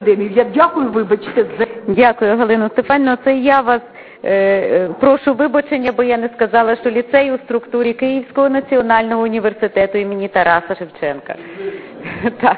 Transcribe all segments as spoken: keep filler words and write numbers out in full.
академію. Я дякую, вибачте. За... Дякую, Галино Стефанівно. Це я вас е, е, прошу вибачення, бо я не сказала, що ліцей у структурі Київського національного університету імені Тараса Шевченка. Так.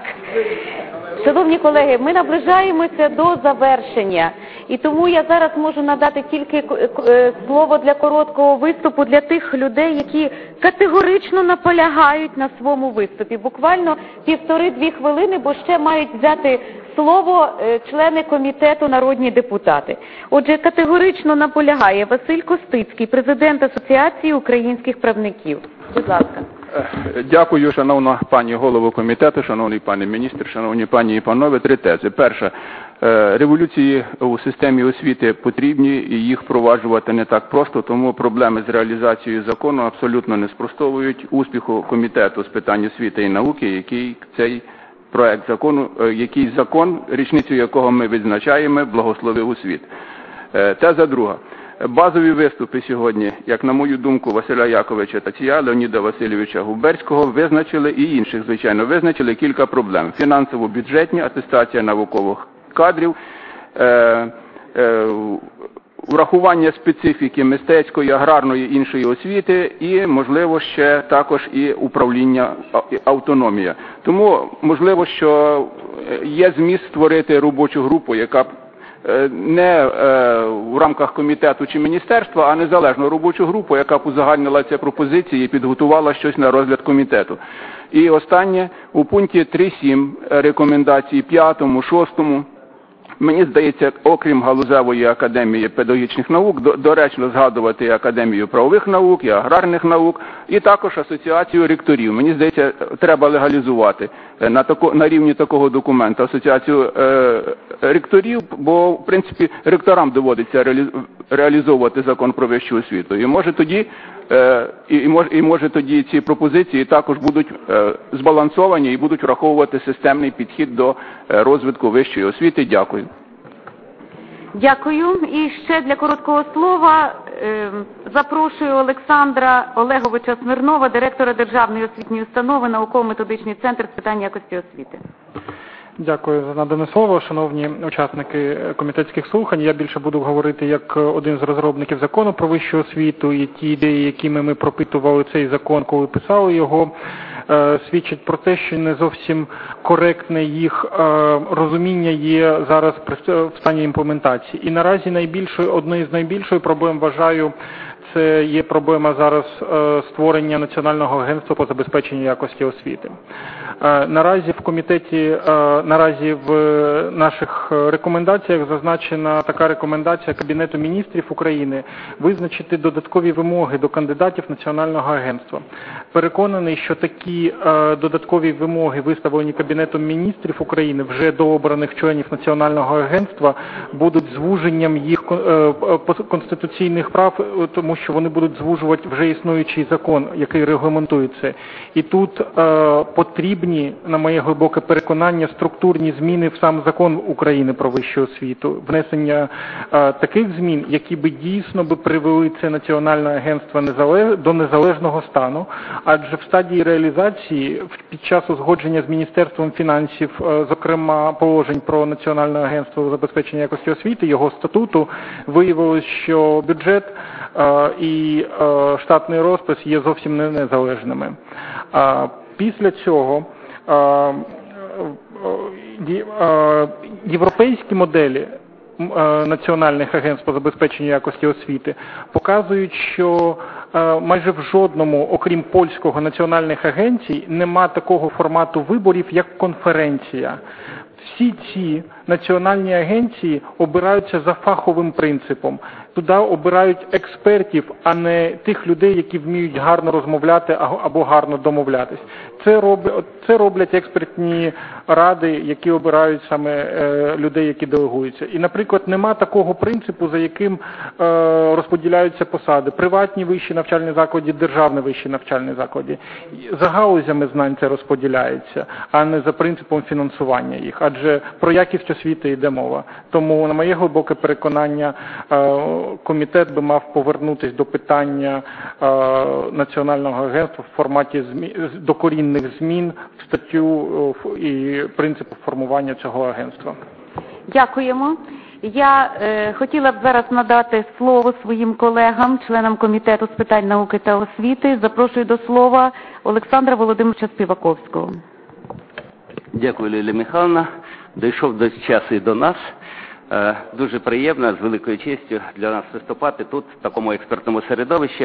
Шановні колеги, ми наближаємося до завершення, і тому я зараз можу надати тільки слово для короткого виступу для тих людей, які категорично наполягають на своєму виступі. Буквально півтори-дві хвилини, бо ще мають взяти слово члени комітету, народні депутати. Отже, категорично наполягає Василь Костицький, президент Асоціації українських правників. Будь ласка. Дякую, шановна пані голово комітету, шановний пане міністр, шановні пані і панове. Три тези. Перша. Революції у системі освіти потрібні і їх впроваджувати не так просто, тому проблеми з реалізацією закону абсолютно не спростовують успіху комітету з питань освіти і науки, який цей проект закону, який закон, річницю якого ми відзначаємо, благословив у світ. Теза друга. Базові виступи сьогодні, як на мою думку, Василя Яковича Тація, Леоніда Васильовича Губерського визначили, і інших, звичайно, визначили кілька проблем. Фінансово-бюджетні, атестація наукових кадрів, е, е, врахування специфіки мистецької, аграрної, іншої освіти і, можливо, ще також і управління, автономія. Тому, можливо, що є зміст створити робочу групу, яка не в рамках комітету чи міністерства, а незалежну робочу групу, яка б узагальнила ці пропозиції і підготувала щось на розгляд комітету. І останнє, у пункті три сім рекомендації п'ятому, шостому, мені здається, окрім Галузевої академії педагогічних наук, доречно згадувати і Академію правових наук, і аграрних наук, і також Асоціацію ректорів. Мені здається, треба легалізувати на, тако, на рівні такого документу Асоціацію е, ректорів, бо, в принципі, ректорам доводиться реалі, реалізовувати закон про вищу освіту. І може тоді, е, і, і, може, і може тоді ці пропозиції також будуть е, збалансовані і будуть враховувати системний підхід до е, розвитку вищої освіти. Дякую. Дякую. І ще для короткого слова е, запрошую Олександра Олеговича Смирнова, директора Державної освітньої установи, науково-методичний центр з питань якості освіти. Дякую за надане слово, шановні учасники комітетських слухань. Я більше буду говорити як один з розробників закону про вищу освіту, і ті ідеї, якими ми пропитували цей закон, коли писали його, свідчить про те, що не зовсім коректне їх розуміння є зараз в стані імплементації. І наразі найбільшою, одною з найбільших проблем, вважаю, це є проблема зараз створення Національного агентства по забезпеченню якості освіти. Наразі в комітеті, наразі в наших рекомендаціях зазначена така рекомендація Кабінету міністрів України визначити додаткові вимоги до кандидатів Національного агентства. Переконаний, що такі додаткові вимоги, виставлені Кабінетом міністрів України вже до обраних членів Національного агентства, будуть звуженням їх конституційних прав, тому що вони будуть звужувати вже існуючий закон, який регламентує це. І тут е, потрібні, на моє глибоке переконання, структурні зміни в сам закон України про вищу освіту. Внесення е, таких змін, які би дійсно би привели це Національне агентство незалеж... до незалежного стану, адже в стадії реалізації, під час узгодження з Міністерством фінансів, е, зокрема положень про Національне агентство забезпечення якості освіти, його статуту, виявилось, що бюджет і штатний розпис є зовсім не незалежними. Після цього європейські моделі національних агентств по забезпеченню якості освіти показують, що майже в жодному, окрім польського, національних агенцій нема такого формату виборів, як конференція. Всі ці національні агенції обираються за фаховим принципом. Туди обирають експертів, а не тих людей, які вміють гарно розмовляти або гарно домовлятись. Це роблять, це роблять експертні ради, які обирають саме е, людей, які делегуються. І, наприклад, нема такого принципу, за яким е, розподіляються посади. Приватні вищі навчальні заклади, державні вищі навчальні заклади. За галузями знань це розподіляється, а не за принципом фінансування їх. Адже про якість освіти йде мова. Тому, на моє глибоке переконання, е, комітет би мав повернутися до питання е, Національного агентства в форматі змі... докорінних змін в статтю і принципу формування цього агентства. Дякуємо. Я е, хотіла б зараз надати слово своїм колегам, членам Комітету з питань науки та освіти. Запрошую до слова Олександра Володимировича Співаковського. Дякую, Лілія Михайловна. Дійшов до часу і до нас. Е, дуже приємно, з великою честю для нас виступати тут, в такому експертному середовищі.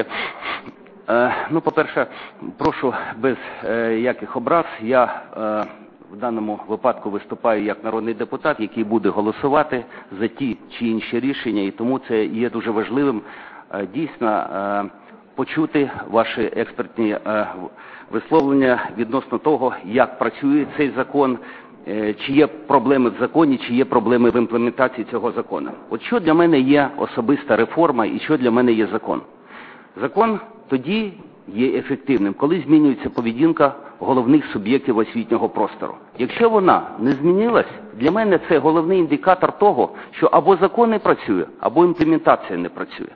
Е, ну, по-перше, прошу без е, яких образ. Я е, в даному випадку виступаю як народний депутат, який буде голосувати за ті чи інші рішення, і тому це є дуже важливим е, дійсно е, почути ваші експертні е, висловлення відносно того, як працює цей закон, е, чи є проблеми в законі, чи є проблеми в імплементації цього закону. От що для мене є особиста реформа і що для мене є закон? Закон тоді є ефективним, коли змінюється поведінка головних суб'єктів освітнього простору. Якщо вона не змінилась, для мене це головний індикатор того, що або закон не працює, або імплементація не працює.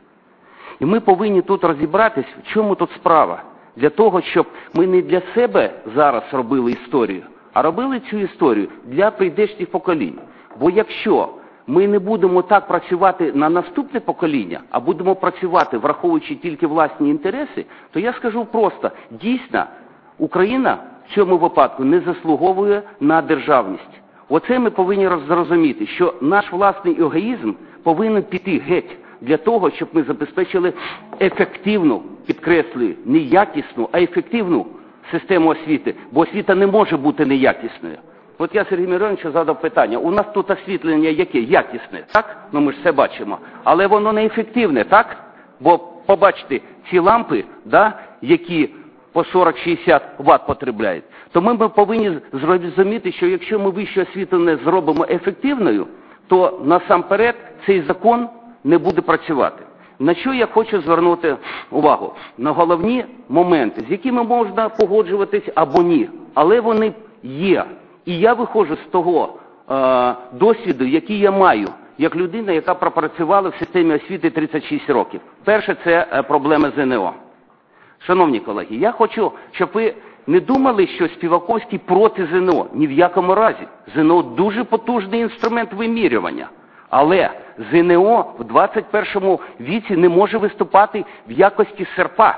І ми повинні тут розібратись, в чому тут справа. Для того, щоб ми не для себе зараз робили історію, а робили цю історію для прийдешніх поколінь. Бо якщо ми не будемо так працювати на наступне покоління, а будемо працювати, враховуючи тільки власні інтереси, то я скажу просто, дійсно, Україна в цьому випадку не заслуговує на державність. Оце ми повинні зрозуміти, що наш власний егоїзм повинен піти геть для того, щоб ми забезпечили ефективну, підкреслюю, не якісну, а ефективну систему освіти, бо освіта не може бути неякісною. От я Сергію Мироновичу задав питання, у нас тут освітлення яке? Якісне, так? Ну ми ж все бачимо. Але воно не ефективне, так? Бо побачте, ці лампи, да, які по сорок-шістдесят ватт потребляють, то ми, ми повинні зрозуміти, що якщо ми вищу освіту не зробимо ефективною, то насамперед цей закон не буде працювати. На що я хочу звернути увагу? На головні моменти, з якими можна погоджуватись або ні, але вони є. І я виходжу з того е, досвіду, який я маю, як людина, яка пропрацювала в системі освіти тридцять шість років. Перше – це е, проблема зе ен о. Шановні колеги, я хочу, щоб ви не думали, що Співаковський проти зе ен о. Ні в якому разі. зе ен о – дуже потужний інструмент вимірювання. Але зе ен о в двадцять першому віці не може виступати в якості серпа.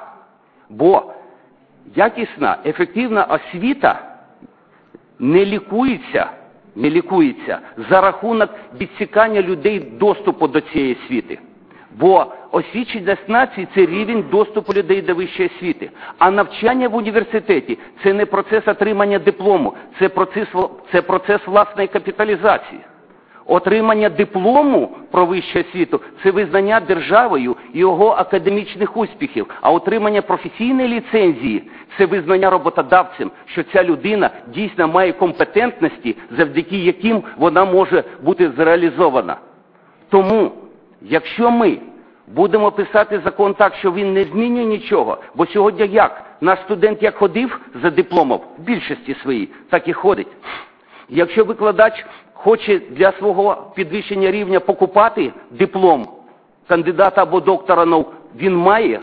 Бо якісна, ефективна освіта не лікується, не лікується за рахунок відсікання людей доступу до цієї освіти. Бо освіченість нації – це рівень доступу людей до вищої освіти. А навчання в університеті – це не процес отримання диплому, це процес, це процес власної капіталізації. Отримання диплому про вищу освіту – це визнання державою його академічних успіхів, а отримання професійної ліцензії – це визнання роботодавцем, що ця людина дійсно має компетентності, завдяки яким вона може бути зреалізована. Тому, якщо ми будемо писати закон так, що він не змінює нічого, бо сьогодні як? Наш студент як ходив за дипломом, в більшості своїй, так і ходить. Якщо викладач хоче для свого підвищення рівня покупати диплом кандидата або доктора наук, він має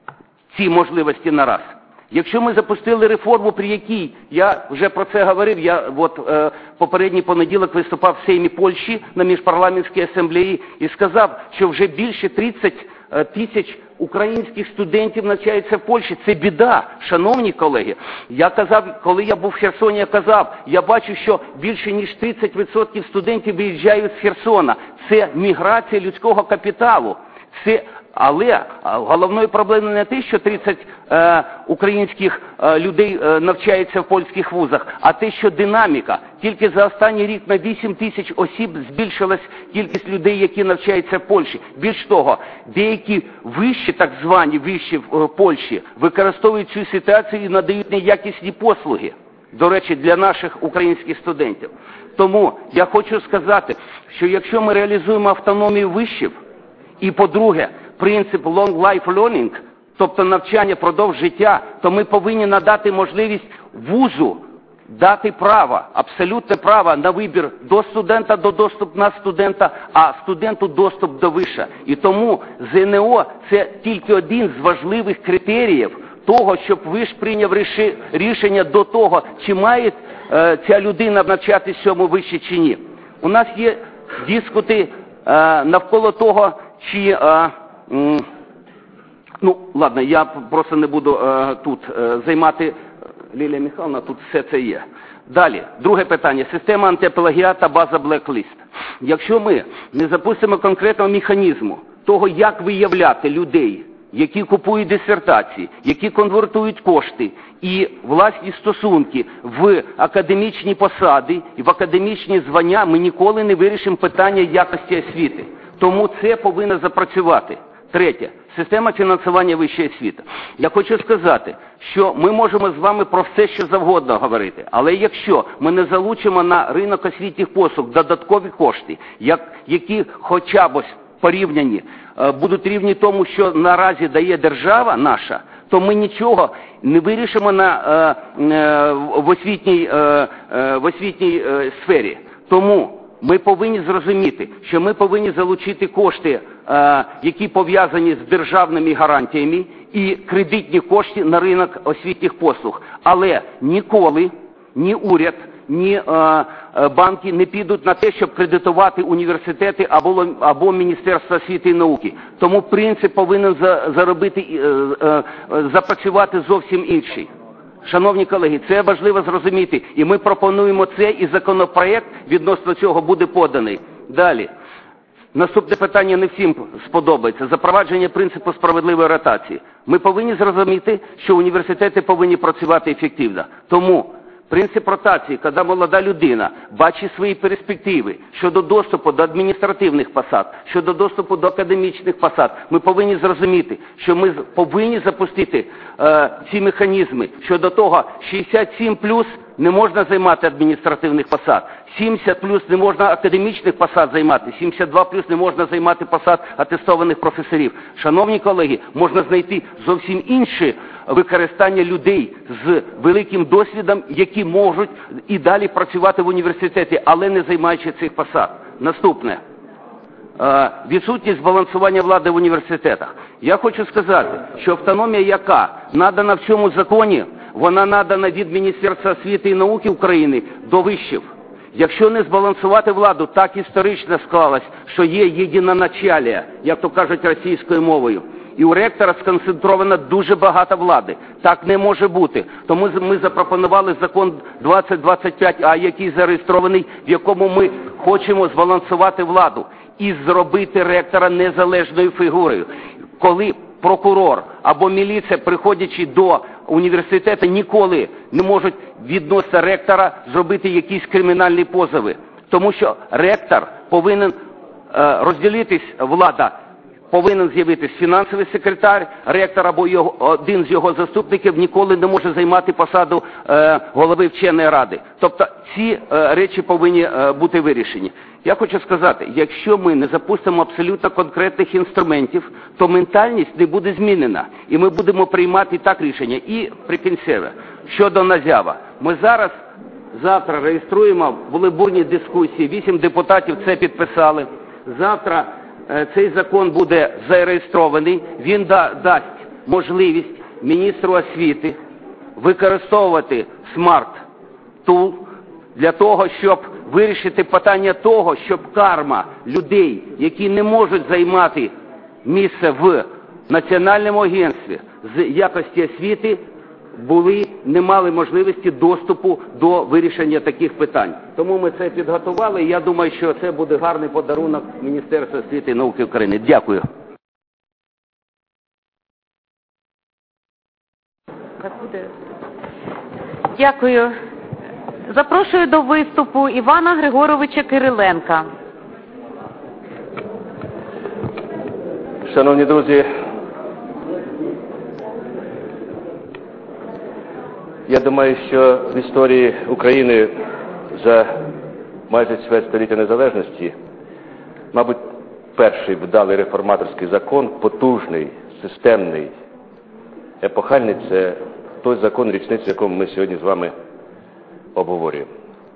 ці можливості нараз. Якщо ми запустили реформу, при якій, я вже про це говорив, я от е, попередній понеділок виступав в Сеймі Польщі на міжпарламентській асамблеї і сказав, що вже більше тридцять тисяч українських студентів навчаються в Польщі. Це біда, шановні колеги. Я казав, коли я був в Херсоні, я казав, я бачу, що більше ніж тридцять відсотків студентів виїжджають з Херсона. Це міграція людського капіталу. Це, але головною проблемою не те, що тридцять е, українських е, людей е, навчаються в польських вузах, а те, що динаміка. Тільки за останній рік на вісім тисяч осіб збільшилась кількість людей, які навчаються в Польщі. Більш того, деякі вищі, так звані вищі в е, Польщі, використовують цю ситуацію і надають неякісні послуги. До речі, для наших українських студентів. Тому я хочу сказати, що якщо ми реалізуємо автономію вишів, і, по-друге, принцип long life learning, тобто навчання продовж життя, то ми повинні надати можливість вузу дати право, абсолютне право на вибір до студента, до доступ на студента, а студенту доступ до виша. І тому зе ен о – це тільки один з важливих критеріїв того, щоб виш прийняв рішення до того, чи має е, ця людина навчатися в цьому виші чи ні. У нас є дискути е, навколо того, чи... Е, м, ну, ладно, я просто не буду е, тут е, займати... Лілія Михайловна, тут все це є. Далі, друге питання. Система антипелагіат та база Blacklist. Якщо ми не запустимо конкретного механізму того, як виявляти людей, які купують дисертації, які конвертують кошти і власні стосунки в академічні посади і в академічні звання, ми ніколи не вирішимо питання якості освіти. Тому це повинно запрацювати. Третє. Система фінансування вищої освіти. Я хочу сказати, що ми можемо з вами про все, що завгодно говорити, але якщо ми не залучимо на ринок освітніх послуг додаткові кошти, як, які хоча б порівняні, будуть рівні тому, що наразі дає держава наша, то ми нічого не вирішимо на, в освітній, в освітній сфері. Тому ми повинні зрозуміти, що ми повинні залучити кошти, які пов'язані з державними гарантіями, і кредитні кошти на ринок освітніх послуг. Але ніколи ні уряд, ні банки не підуть на те, щоб кредитувати університети або, або Міністерство освіти і науки. Тому принцип повинен заробити, запрацювати зовсім інший. Шановні колеги, це важливо зрозуміти, і ми пропонуємо це, і законопроект відносно цього буде поданий. Далі. Наступне питання не всім сподобається. Запровадження принципу справедливої ротації. Ми повинні зрозуміти, що університети повинні працювати ефективно. Тому принцип ротації, коли молода людина бачить свої перспективи щодо доступу до адміністративних посад, щодо доступу до академічних посад, ми повинні зрозуміти, що ми повинні запустити е, ці механізми щодо того, шістдесят сім плюс не можна займати адміністративних посад, сімдесят плюс не можна академічних посад займати, сімдесят два плюс не можна займати посад атестованих професорів. Шановні колеги, можна знайти зовсім інші використання людей з великим досвідом, які можуть і далі працювати в університеті, але не займаючи цих посад. Наступне. Відсутність збалансування влади в університетах. Я хочу сказати, що автономія, яка надана в цьому законі, вона надана від Міністерства освіти і науки України до вишів. Якщо не збалансувати владу, так історично склалось, що є єдиноначалія, як то кажуть російською мовою. І у ректора сконцентровано дуже багато влади. Так не може бути. Тому ми запропонували закон двадцять двадцять п'ять А, який зареєстрований, в якому ми хочемо збалансувати владу і зробити ректора незалежною фігурою. Коли прокурор або міліція, приходячи до університету, ніколи не можуть відносно ректора зробити якісь кримінальні позови. Тому що ректор повинен е, розділитись, влада, повинен з'явитись фінансовий секретар, ректор або його, один з його заступників ніколи не може займати посаду е, голови вченої ради. Тобто ці е, речі повинні е, бути вирішені. Я хочу сказати, якщо ми не запустимо абсолютно конкретних інструментів, то ментальність не буде змінена. І ми будемо приймати так рішення. І прикінцеве, щодо НАЗЯВа. Ми зараз, завтра реєструємо, були бурні дискусії, вісім депутатів це підписали. Завтра цей закон буде зареєстрований, він да, дасть можливість міністру освіти використовувати смарт-тул для того, щоб вирішити питання того, щоб карма людей, які не можуть займати місце в Національному агентстві з якості освіти, були, не мали можливості доступу до вирішення таких питань. Тому ми це підготували, і я думаю, що це буде гарний подарунок Міністерства освіти і науки України. Дякую. Дякую. Запрошую до виступу Івана Григоровича Кириленка. Шановні друзі, я думаю, що в історії України за майже чверть століття незалежності, мабуть, перший вдалий реформаторський закон, потужний, системний, епохальний, це той закон, річницю якому ми сьогодні з вами обговорюємо.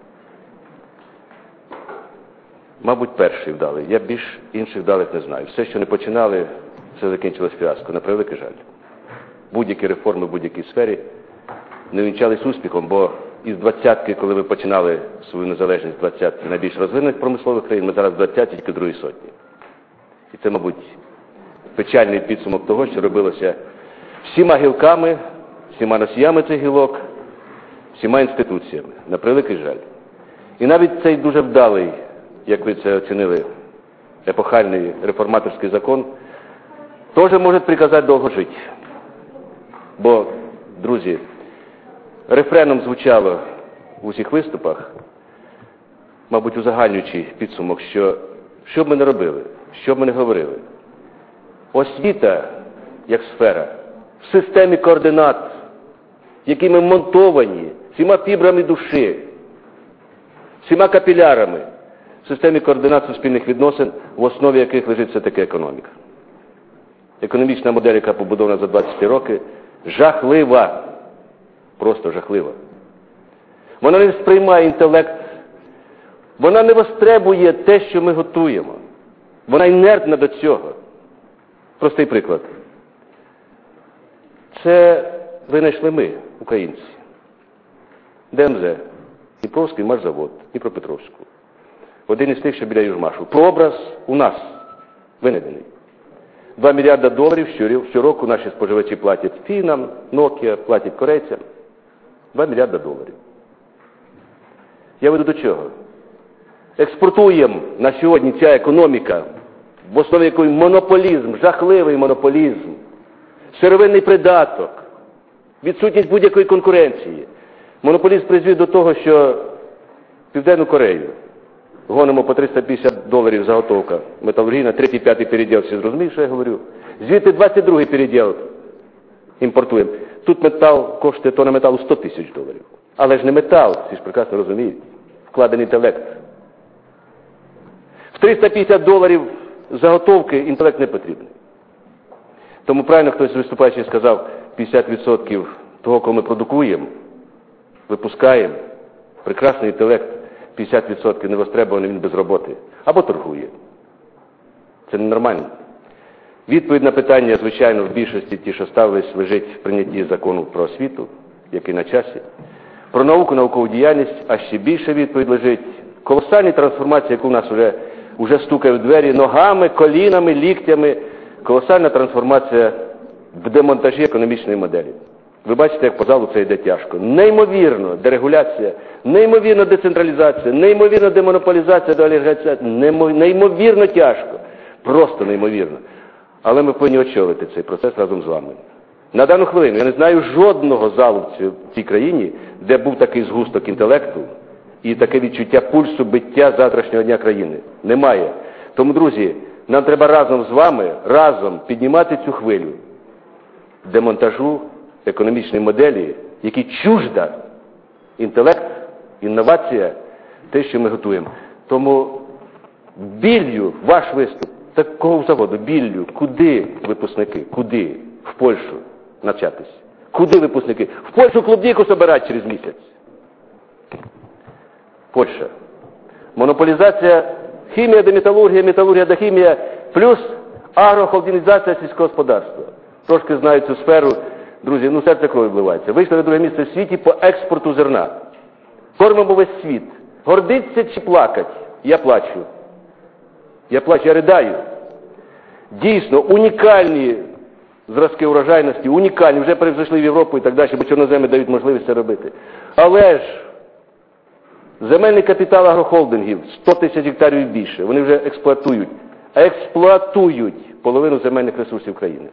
Мабуть, перший вдалий. Я більш інших вдалих не знаю. Все, що не починали, все закінчилось фіаско. На превеликий жаль. Будь-які реформи в будь-якій сфері не вінчались успіхом, бо із двадцятки, коли ми починали свою незалежність, двадцятки найбільш розвинених промислових країн, ми зараз двадцяті, тільки другій сотні. І це, мабуть, печальний підсумок того, що робилося всіма гілками, всіма носіями цих гілок, всіма інституціями, на превеликий жаль. І навіть цей дуже вдалий, як ви це оцінили, епохальний реформаторський закон, теж може приказати довго жити. Бо, друзі, рефреном звучало в усіх виступах, мабуть, узагальнюючий підсумок, що що б ми не робили, що б ми не говорили, освіта, як сфера, в системі координат, якими монтовані всіма фібрами душі, всіма капілярами, в системі координат суспільних відносин, в основі яких лежить все-таки економіка. Економічна модель, яка побудована за двадцять роки, жахлива, просто жахлива. Вона не сприймає інтелект, вона не востребує те, що ми готуємо. Вона інертна до цього. Простий приклад. Це винайшли ми, українці. ДМЗ, Дніпровський машзавод, Дніпропетровську. Один із тих, що біля Южмашу. Прообраз у нас винайдений. Два мільярда доларів щороку наші споживачі платять фінам, Nokia, платять корейцям. Два мільярда доларів. Я веду до чого? Експортуємо на сьогодні ця економіка, в основі якої монополізм, жахливий монополізм, сировинний придаток, відсутність будь-якої конкуренції. Монополізм призвів до того, що Південну Корею гонимо по триста п'ятдесят доларів заготовка металургійна, третій, п'ятий переділ, всі зрозуміють, що я говорю. Звідти двадцять другий переділ імпортуємо. Тут метал коштує, тонна металу сто тисяч доларів. Але ж не метал, всі ж прекрасно розуміють, вкладений інтелект. В триста п'ятдесят доларів заготовки інтелект не потрібний. Тому правильно хтось виступаючий сказав, п'ятдесят відсотків того, кого ми продукуємо, випускаємо, прекрасний інтелект, п'ятдесят відсотків невостребований, він без роботи. Або торгує. Це ненормально. Відповідь на питання, звичайно, в більшості ті, що ставились, лежить в прийнятті закону про освіту, який на часі. Про науку, наукову діяльність, а ще більше відповідь лежить колосальні трансформації, яку в нас вже, вже стукає в двері ногами, колінами, ліктями. Колосальна трансформація в демонтажі економічної моделі. Ви бачите, як по залу це йде тяжко. Неймовірно дерегуляція, неймовірно децентралізація, неймовірно демонополізація, деолігархізація, неймовірно тяжко. Просто неймовірно. Але ми повинні очолити цей процес разом з вами. На дану хвилину я не знаю жодного залу в цій країні, де був такий згусток інтелекту і таке відчуття пульсу биття завтрашнього дня країни. Немає. Тому, друзі, нам треба разом з вами, разом піднімати цю хвилю демонтажу економічної моделі, які чужда інтелект, інновація, те, що ми готуємо. Тому біллю ваш виступ, такого заводу, біллю, куди випускники, куди? В Польщу навчатись. Куди випускники? В Польщу клубніку собирати через місяць. Польща. Монополізація, хімія до металургія, металургія до хімія, плюс агрохолдинізація сільського господарства. Трошки знаю цю сферу. Друзі, ну серце крові вливається. Вийшли на друге місце в світі по експорту зерна. Кормимо весь світ. Гордиться чи плакать? Я плачу. Я плачу, я ридаю. Дійсно, унікальні зразки урожайності, унікальні, вже перейшли в Європу і так далі, бо чорноземи дають можливість це робити. Але ж земельний капітал агрохолдингів сто тисяч гектарів і більше, вони вже експлуатують, експлуатують половину земельних ресурсів країни.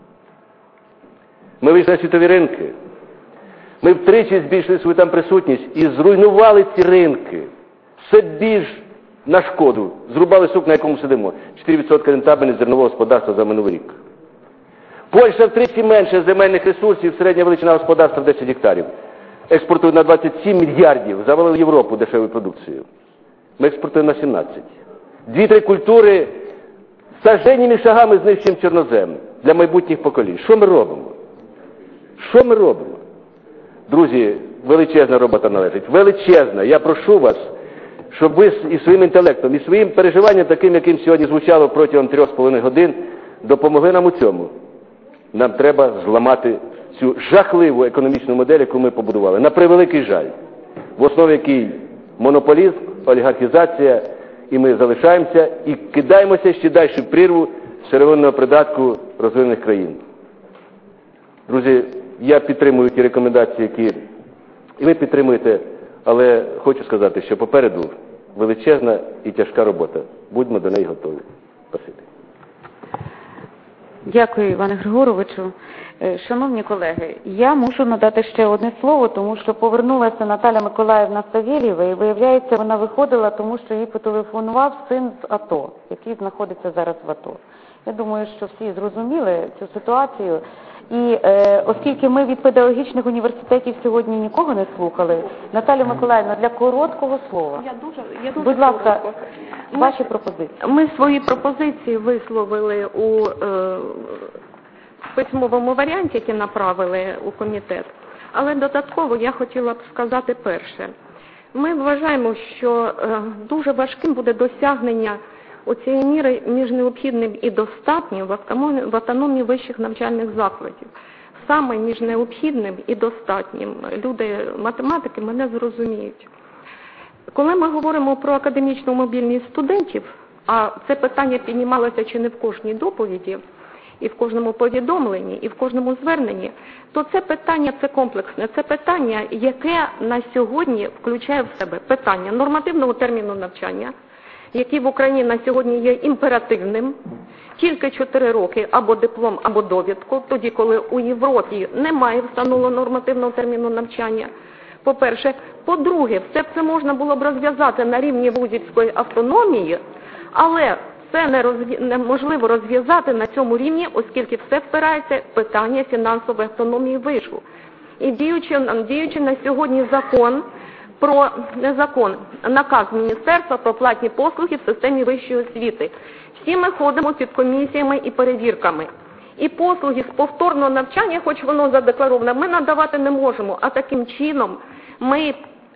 Ми вийшли на світові ринки. Ми втричі збільшили свою там присутність і зруйнували ці ринки. Все більш на шкоду. Зрубали сук, на якому сидимо. чотири відсотки рентабельність зернового господарства за минулий рік. Польща втричі менше земельних ресурсів, середня величина господарства в десять гектарів. Експортує на двадцять сім мільярдів, завалили Європу дешевою продукцією. Ми експортуємо на сімнадцять. Дві-три культури саженніми шагами знищуємо чорнозем для майбутніх поколінь. Що ми робимо? Що ми робимо? Друзі, величезна робота належить. Величезна. Я прошу вас, щоб ви і своїм інтелектом, і своїм переживанням, таким, яким сьогодні звучало протягом трьох з половиною годин, допомогли нам у цьому. Нам треба зламати цю жахливу економічну модель, яку ми побудували. На превеликий жаль. в основі який монополізм, олігархізація, і ми залишаємося і кидаємося ще далі в прірву сировинного придатку розвинених країн. Друзі, я підтримую ті рекомендації, які і ви підтримуєте, але хочу сказати, що попереду величезна і тяжка робота. Будьмо до неї готові. Спасибі. Дякую, Іване Григоровичу. Шановні колеги, я мушу надати ще одне слово, тому що повернулася Наталя Миколаївна Савєлєва, і виявляється, вона виходила, тому що їй потелефонував син з АТО, який знаходиться зараз в АТО. Я думаю, що всі зрозуміли цю ситуацію. І е, оскільки ми від педагогічних університетів сьогодні нікого не слухали, Наталя Миколаївна, для короткого слова. Я дуже, я дуже Будь ласка, коротко. ваші пропозиції. Ми свої пропозиції висловили у е, письмовому варіанті, які направили у комітет. Але додатково я хотіла б сказати перше. Ми вважаємо, що е, дуже важким буде досягнення оцієї міри між необхідним і достатнім в автономії вищих навчальних закладів. Саме між необхідним і достатнім. Люди математики мене зрозуміють. Коли ми говоримо про академічну мобільність студентів, а це питання піднімалося чи не в кожній доповіді, і в кожному повідомленні, і в кожному зверненні, то це питання, це комплексне, це питання, яке на сьогодні включає в себе питання нормативного терміну навчання, який в Україні на сьогодні є імперативним, тільки чотири роки або диплом, або довідку, тоді, коли у Європі немає встановленого нормативного терміну навчання. По-перше. По-друге, все це можна було б розв'язати на рівні вузівської автономії, але це не розв'я... неможливо розв'язати на цьому рівні, оскільки все впирається в питання фінансової автономії вишу. І діючи, діючи на сьогодні закон, про не закон, наказ Міністерства про платні послуги в системі вищої освіти. Всі ми ходимо під комісіями і перевірками. І послуги з повторного навчання, хоч воно задекларовано, ми надавати не можемо. А таким чином ми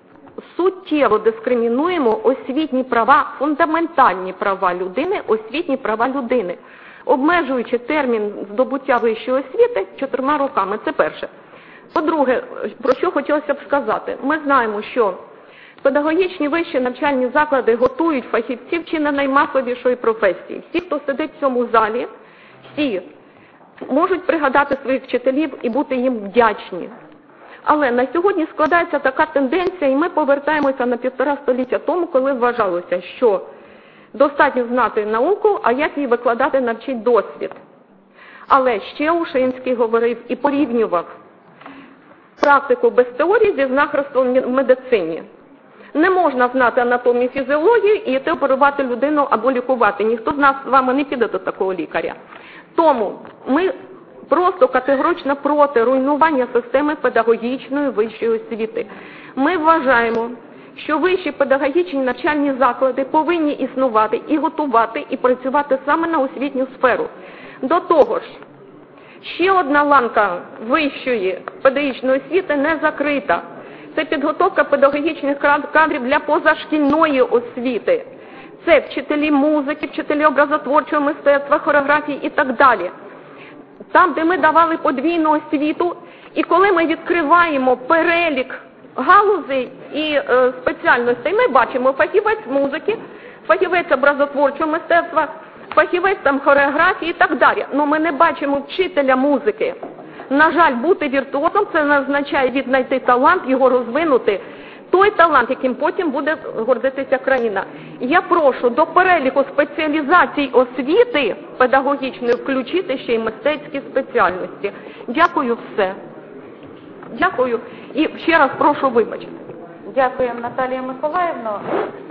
суттєво дискримінуємо освітні права, фундаментальні права людини, освітні права людини, обмежуючи термін здобуття вищої освіти чотирма роками. Це перше. По-друге, про що хотілося б сказати. Ми знаємо, що педагогічні вищі навчальні заклади готують фахівців чи не наймасовішої професії. Всі, хто сидить в цьому залі, всі можуть пригадати своїх вчителів і бути їм вдячні. Але на сьогодні складається така тенденція, і ми повертаємося на півтора століття тому, коли вважалося, що достатньо знати науку, а як її викладати, навчить досвід. Але ще Ушинський говорив і порівнював практику без теорії зі знахарством в медицині. Не можна знати анатомію, фізіологію і йти оперувати людину або лікувати. Ніхто з нас з вами не піде до такого лікаря. Тому ми просто категорично проти руйнування системи педагогічної вищої освіти. Ми вважаємо, що вищі педагогічні навчальні заклади повинні існувати і готувати, і працювати саме на освітню сферу. До того ж, ще одна ланка вищої педагогічної освіти не закрита. Це підготовка педагогічних кадрів для позашкільної освіти. Це вчителі музики, вчителі образотворчого мистецтва, хореографії і так далі. Там, де ми давали подвійну освіту, і коли ми відкриваємо перелік галузей і е, спеціальностей, ми бачимо фахівець музики, фахівець образотворчого мистецтва, фахівець там хореографії і так далі. Но ми не бачимо вчителя музики. На жаль, бути віртуозом – це не означає віднайти талант, його розвинути. Той талант, яким потім буде гордитися країна. Я прошу до переліку спеціалізацій освіти педагогічної включити ще й мистецькі спеціальності. Дякую, все. Дякую. І ще раз прошу вибачити. Дякуємо, Наталія Миколаївна.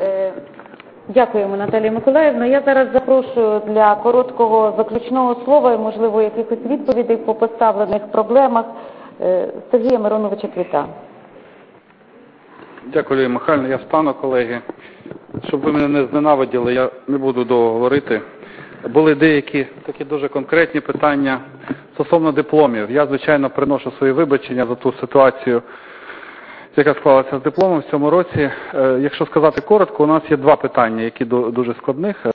Дякуємо, Наталія Миколаївна. Я зараз запрошую для короткого заключного слова і, можливо, якихось відповідей по поставлених проблемах Сергія Мироновича Квіта. Дякую, Лілія Михайлівна. Я стану, колеги. Щоб ви мене не зненавиділи, я не буду довго говорити. Були деякі такі дуже конкретні питання стосовно дипломів. Я, звичайно, приношу свої вибачення за ту ситуацію, яка склалася з дипломом в цьому році. Якщо сказати коротко, у нас є два питання, які дуже складних.